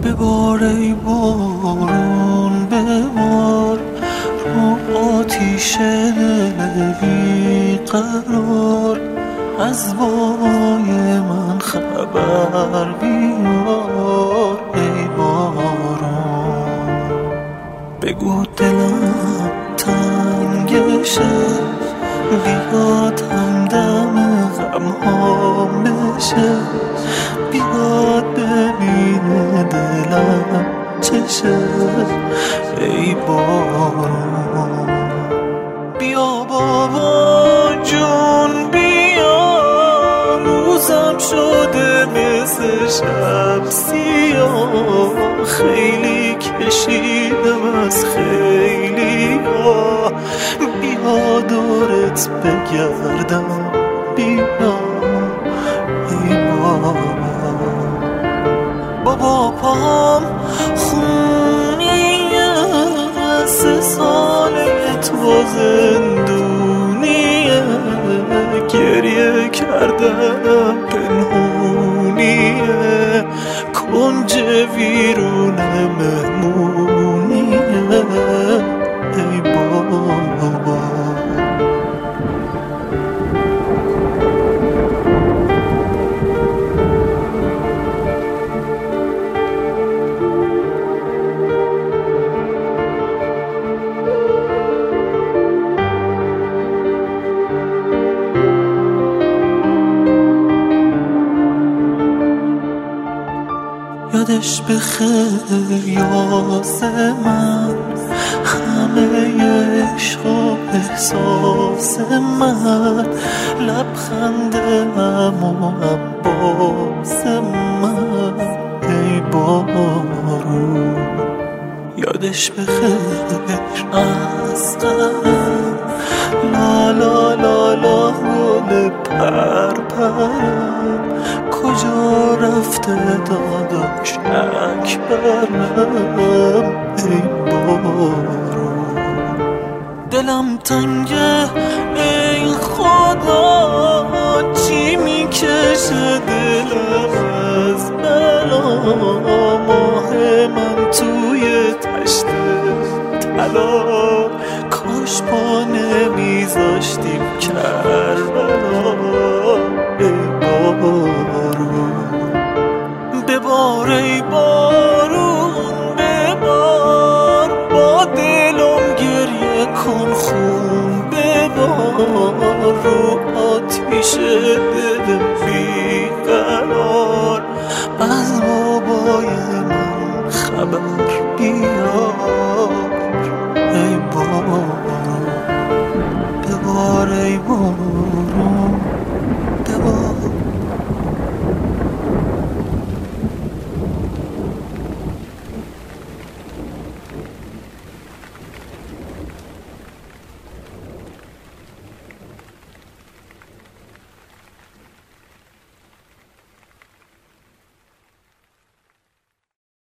ببار ای بارون ببار رو آتیش دل بیقرار، از بابای من خبر بیار ای بارون. بگو دلم تنگشه بیاد همدم غمهام بشه، بیاد ببینه دلم چشه ای بارون. بیا بابا جون بیا، روزم شده مثل شب سیاه، خیلی کشیدم از خیلی ها، بیا دورت بگردم بیا ای بابا. پام خونیه 3 ساله تو زندونیه، گریه کردنم پنهونیه، کنج ویرون مهمونیه ای بابا. یادش بخیر یاسمن، همه عشق و احساس من، لبخندم و عباس من ای بارون. یادش بخیر اسقرم، لا لا لا لا گل پرپرم، کجا رفته داداش اکبرم ای بارون. دلم تنگه ای خدا، چی میکشه دلم از بلا، ماه من توی تشت طلا، کاش پا نمیذاشتیم کربلا ای بارون. ببار ای بارون ببار، با دلم گریه کن خون ببار، رو آتیش دل بیقرار، از بابای من خبر بیار